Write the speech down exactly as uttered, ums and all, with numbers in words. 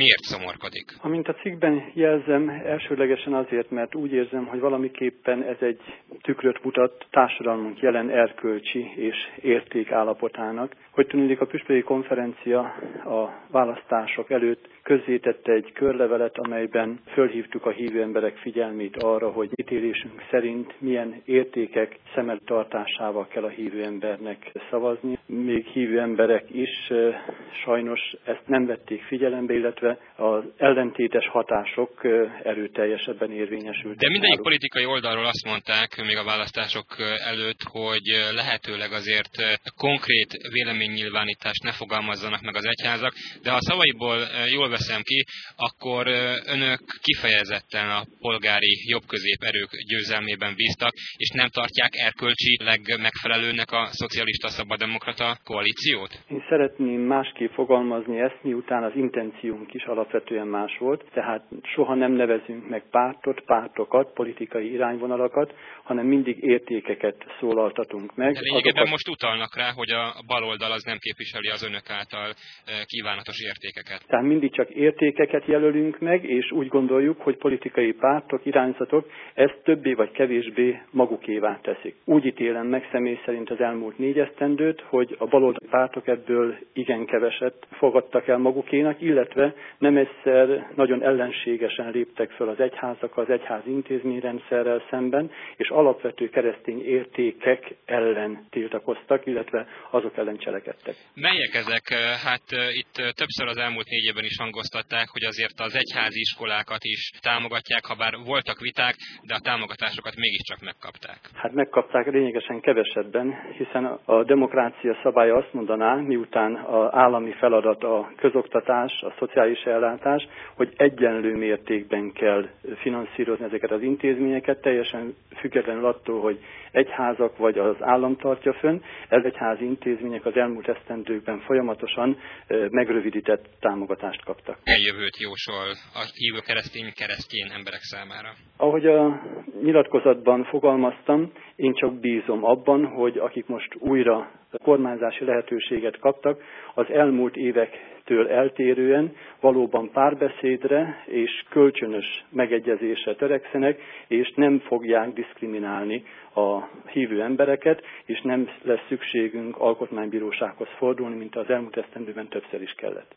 miért szomorkodik? Amint a cikkben jelzem, elsőlegesen azért, mert úgy érzem, hogy valamiképpen ez egy tükröt mutat társadalmunk jelen erkölcsi és értékállapotának. Hogy tudnék, a püspöki konferencia a választások előtt közzétette egy körlevelet, amelyben fölhívtuk a hívő emberek figyelmét arra, hogy ítélésünk szerint milyen értékek szem előtt tartásával kell a hívő embernek szavazni. Még hívő emberek is e, sajnos ezt nem vették figyelembe, illetve az ellentétes hatások e, erőteljesebben érvényesültek. De mindegyik politikai oldalról azt mondták még a választások előtt, hogy lehetőleg azért konkrét véleménynyilvánítást ne fogalmazzanak meg az egyházak, de ha a szavaiból jól veszem ki, akkor önök kifejezetten a polgári jobbközép erők győzelmében bíztak, és nem tartják erkölcsileg megfelelőnek a szocialista szabaddemokrata koalíciót? Én szeretném másképp fogalmazni ezt, miután az intenciónk is alapvetően más volt, tehát soha nem nevezünk meg pártot, pártokat, politikai irányvonalakat, hanem mindig értékeket szólaltatunk meg. De lényegében azokat... most utalnak rá, hogy a baloldal az nem képviseli az önök által kívánatos értékeket. Tehát mindig csak értékeket jelölünk meg, és úgy gondoljuk, hogy politikai pártok, irányzatok ezt többé vagy kevésbé magukévá teszik. Úgy ítélem meg személy szerint az elmúlt négy esztendőt, hogy a baloldali pártok ebből igen keveset fogadtak el magukénak, illetve nem egyszer nagyon ellenségesen léptek föl az egyházak, az egyház intézményrendszerrel szemben, és alapvető keresztény értékek ellen tiltakoztak, illetve azok ellen cselekedtek. Melyek ezek? Hát itt többször az elmúlt négy évben is hangoztatták, hogy azért az egyházi iskolákat is támogatják, ha bár voltak viták, de a támogatásokat mégiscsak megkapták. Hát megkapták lényegesen kevesebben, hiszen a demokrácia szabálya azt mondaná, miután az állami feladat a közoktatás, a szociális ellátás, hogy egyenlő mértékben kell finanszírozni ezeket az intézményeket, teljesen függetlenül attól, hogy egyházak vagy az állam tartja fönn. Ez egyházi intézmények az elmúlt esztendőkben folyamatosan megrövidített támogatást kaptak. Eljövőt jósol a hívő keresztény keresztény emberek számára. Ahogy a nyilatkozatban fogalmaztam, én csak bízom abban, hogy akik most újra kormányzási lehetőséget kaptak, az elmúlt évektől eltérően valóban párbeszédre és kölcsönös megegyezésre törekszenek, és nem fogják diszkriminálni a hívő embereket, és nem lesz szükségünk alkotmánybírósághoz fordulni, mint az elmúlt esztendőben többször is kellett.